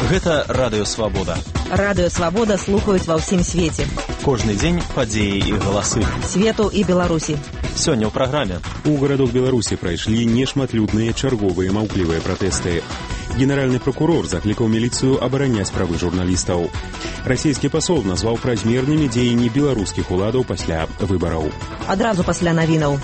Гэта Радыё Свабода. Радыё Свабода слухаюць ва ўсім свеце. Кожны дзень падзеі і галасы. Свету і Беларусі. Сёння ў праграме. У гарадах Беларусі прайшлі нешматлюдныя чарговыя маўклівыя пратэсты. Генеральны прокурор заклікаў міліцыю абараняць правы журналістаў. Расійскі пасол назваў празмернымі дзеянні беларускіх уладаў пасля выбараў. Адразу пасля навінаў.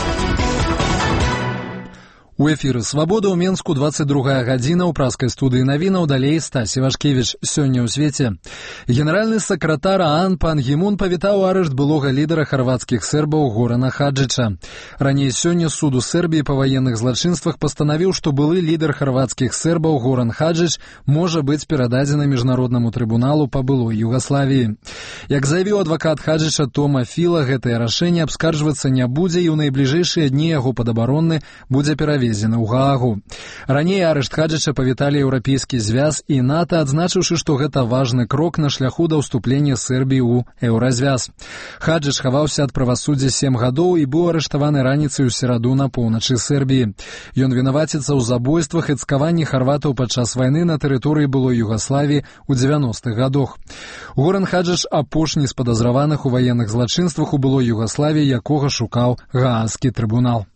У эфіры «Свабода» ў Менску 22 гадзіна ў праскай студыі навінаў, далей Стась Івашкевіч. Сёння ў свеце. Генеральны сакратар ААН пан Гімун павітаў арышт былога лідара харвацкіх сербаў Горана Хаджыча. Раней сёння суд у Сербіі па ваенных злачынствах пастанавіў, што былы лідар харвацкіх сербаў Горан Хаджыч можа быць перададзены міжнароднаму трыбуналу па былой Югаславіі. Як заявіў адвакат Хаджыча Тома Філа, гэтае рашэнне абскарджвацца не будзе і ў найбліжэйшыя дні яго падабаронны будзе пераведзены ў Гаагу. Раней арышт Хаджыча павіталі Еўрапейскі звяз і НАТО, адзначыўшы, што гэта важны крок на шляху да ўступлення Сербіі ў еўразвяз. Хаджыч хаваўся ад правасуддзя 7 гадоў і быў арыштаваны раніцай у сераду на поўначы Сербіі. Ён вінаваціцца ў забойствах і цкаванні харватаў падчас вайны на тэрыторыі былой Югаславіі ў 90-х гадах. Горан Хаджыч апошні з падазраваных у ваенных злачынствах у былой Югаславіі, якога шукаў Гаагскі трыбунал.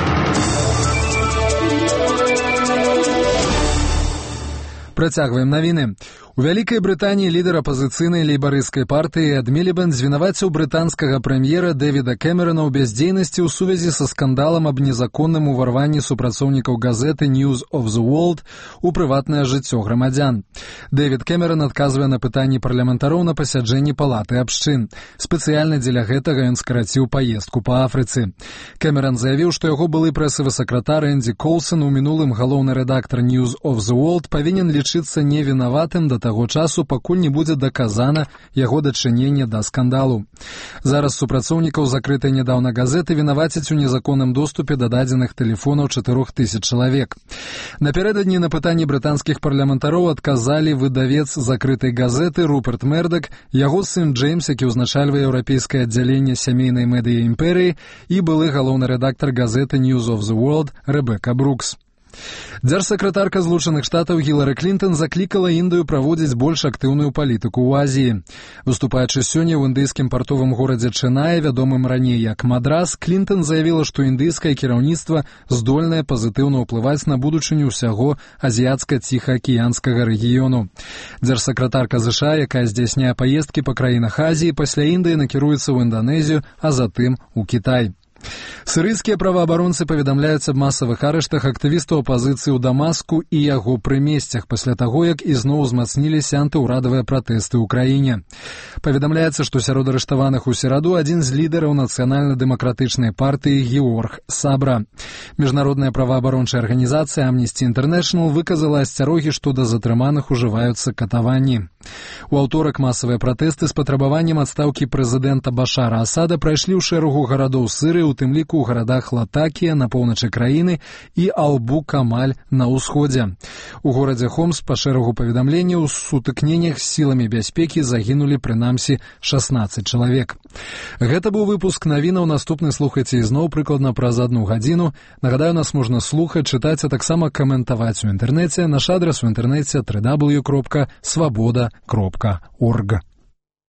Працягваем навіны. У Вялікай Брытаніі лідар апазіцыйнай лейбарысцкай партыі Эд Мілібэнд звінаваціў брытанскага прэм'ера Дэвіда Кэмерона ў бяздзейнасці ў сувязі са скандалам аб незаконным уварванні супрацоўнікаў газеты News of the World у прыватнае жыццё грамадзян. Дэвід Кэмерон адказвае на пытанні парламентароў на пасяджэнні палаты абшчын. Спецыяльна дзеля гэтага ён скараціў паездку па Афрыцы. Кэмерон заявіў, што яго былы прэсавы сакратар Энді Коўсон, у мінулым галоўны рэдактар News of the World, павінен лічыцца невінаватым да таго часу, пакуль не будзе даказана яго дачыненне да скандалу. Зараз супрацоўнікаў закрытай нядаўна газеты вінавацяць у незаконным доступе да дадзеных тэлефонаў 4000 чалавек. Напярэдадні на пытанні брытанскіх парламентароў адказалі выдавец закрытай газеты Руперт Мердак, яго сын Джеймс, які ўзначальвае еўрапейскае аддзяленне сямейнай медыа імперыі, і былы галоўны рэдактар газеты News of the World Рэбека Брукс. Дзяржсакратарка Злучаных Штатаў Гілары Клінтон заклікала Індыю праводзіць больш актыўную палітыку ў Азіі. Выступаючы сёння ў індыйскім партовым горадзе Чэнае, вядомым раней як Мадрас, Клінтон заявіла, што індыйскае кіраўніцтва здольнае пазітыўна ўплываць на будучыню ўсяго азіяцка-ціхаакіянскага рэгіёну. Дзяржсакратарка ЗША, якая здзяйсняе паездкі па краінах Азіі, пасля Індыі накіруецца ў Інданезію, а затым у Кітай. Сірыйскія праваабаронцы паведамляюць аб масавых арыштах актывістаў апазіцыі ў Дамаску і яго прымесцях пасля таго, як ізноў узмацніліся антыўрадавыя пратэсты ў краіне. Паведамляецца, што сярод арыштаваных у сераду адзін з лідараў нацыянальна-дэмакратычнай партыі Георг Сабра. Міжнародная праваабарончая арганізацыя Amnesty International выказала асцярогі, што да затрыманых ужываюцца катаванні. У аўторак масавыя пратэсты з патрабаваннем адстаўкі прэзідэнта Башара Асада прайшлі ў шэрагу гарадоў Сырыі, у тым ліку ў гарадах Латакія на поўначы краіны і Албу-Камаль на ўсходзе. У горадзе Хомс па шэрагу паведамленняў у сутыкненнях з сіламі бяспекі загінулі прынамсі 16 чалавек. Гэта быў выпуск навінаў. Наступны слухайце ізноў прыкладна праз 1 гадзіну. Нагадаю, нас можна слухаць, чытаць, а таксама каментаваць у інтэрнэце. Наш адрас у інтэрнэце www.swaboda.org.